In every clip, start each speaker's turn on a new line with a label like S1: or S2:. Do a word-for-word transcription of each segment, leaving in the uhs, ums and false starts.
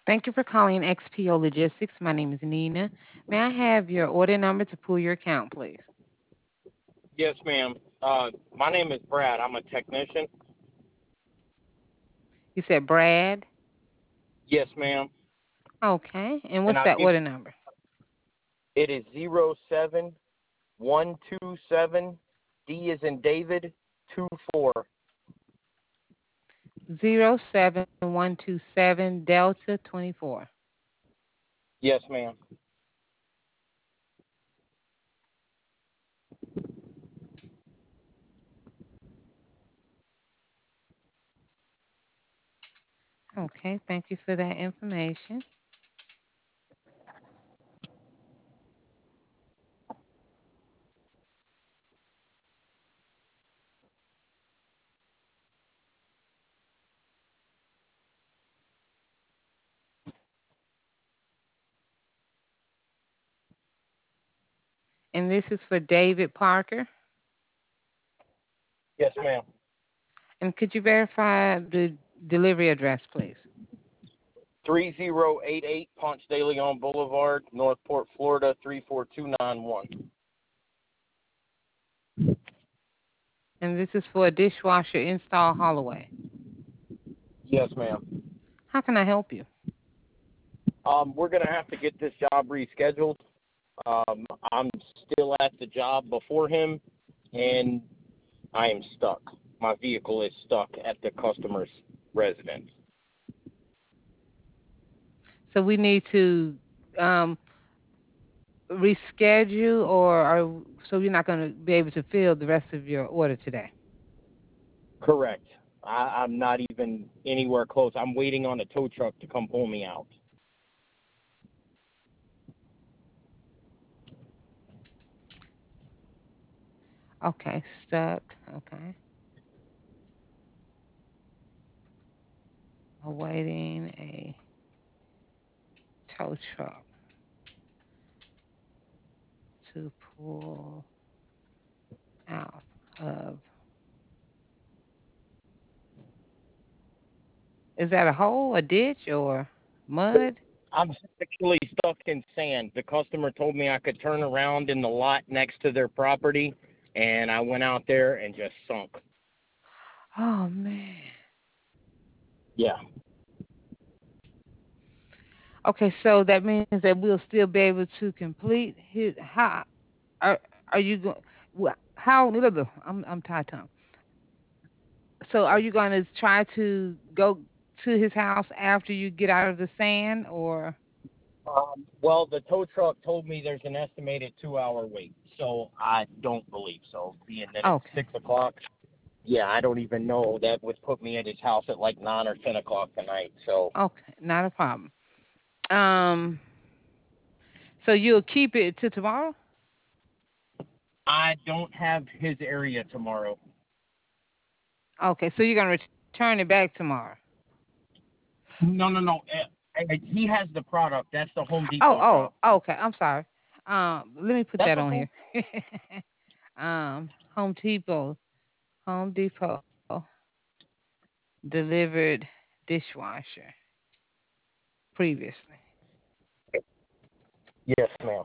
S1: Thank you for calling X P O Logistics. My name is Nina. May I have your order number to pull your account, please?
S2: Yes, ma'am. Uh, my name is Brad. I'm a technician.
S1: You said Brad.
S2: Yes, ma'am.
S1: Okay. And
S2: And
S1: what's
S2: I'll
S1: that
S2: give
S1: order number?
S2: it is zero seven one two seven D is in David two four.
S1: Zero seven one two seven Delta twenty four.
S2: Yes, ma'am.
S1: Okay. Thank you for that information. And this is for David Parker.
S2: Yes, ma'am.
S1: And could you verify the delivery address, please?
S2: Three zero eight eight Ponce de Leon Boulevard, Northport, Florida three four two nine one.
S1: And this is for a dishwasher install Holloway.
S2: Yes, ma'am.
S1: How can I help you?
S2: Um, we're gonna have to get this job rescheduled. Um, I'm still at the job before him, and I am stuck. My vehicle is stuck at the customer's residence.
S1: So we need to um, reschedule, or are, so you're not going to be able to fill the rest of your order today?
S2: Correct. I, I'm not even anywhere close. I'm waiting on a tow truck to come pull me out.
S1: Okay, stuck. Okay. Awaiting a tow truck to pull out of. Is that a hole, a ditch, or mud?
S2: I'm actually stuck in sand. The customer told me I could turn around in the lot next to their property, and I went out there and just sunk.
S1: Oh man.
S2: Yeah.
S1: Okay, so that means that we'll still be able to complete his. How are are you going? How? I'm I'm tired tongue. So are you going to try to go to his house after you get out of the sand, or?
S2: Um, well, the tow truck told me there's an estimated two-hour wait, so I don't believe so. Being that it's
S1: Okay.
S2: six o'clock, yeah, I don't even know. That would put me at his house at like nine or ten o'clock tonight. So
S1: Okay, not a problem. Um, so you'll keep it to tomorrow?
S2: I don't have his area tomorrow.
S1: Okay, so you're gonna return it back tomorrow.
S2: No, no, no. Uh, uh, He has the product. That's the Home Depot
S1: Oh,
S2: job.
S1: oh, okay. I'm sorry. Um, let me put
S2: That's
S1: that on
S2: okay.
S1: here. um, Home Depot, Home Depot delivered dishwasher previously.
S2: Yes, ma'am.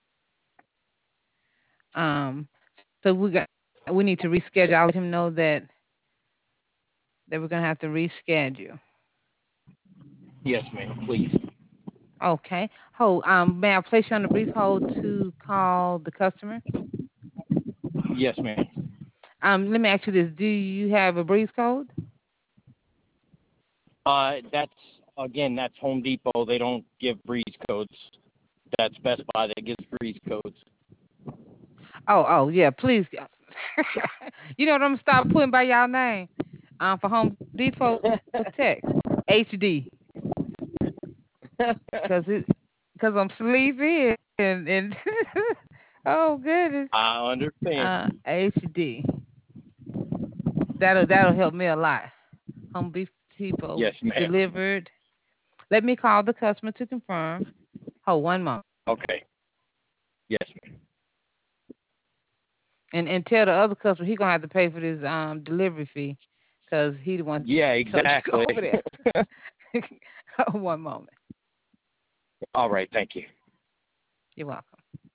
S1: Um, so we got we need to reschedule. I'll let him know that that we're gonna have to reschedule.
S2: Yes, ma'am. Please.
S1: Okay. Hold. Um, may I place you on a brief hold to call the customer?
S2: Yes, ma'am.
S1: Um, let me ask you this: do you have a breeze code?
S2: Uh, that's again, that's Home Depot. They don't give breeze codes. That's Best Buy that gives breeze codes.
S1: Oh, oh, yeah. Please. You know what I'm gonna start putting by y'all name. Um, for Home Depot text H D, cause it, cause I'm sleepy and and oh goodness.
S2: I understand.
S1: Uh, H D. That'll that'll help me a lot. Home Depot
S2: Yes, ma'am.
S1: delivered. Let me call the customer to confirm. Hold one moment.
S2: Okay. Yes, ma'am.
S1: And and tell the other customer he gonna have to pay for this um delivery fee, cause he the one
S2: Yeah,
S1: told you to go
S2: exactly.
S1: over there. One moment.
S2: All right. Thank you.
S1: You're welcome.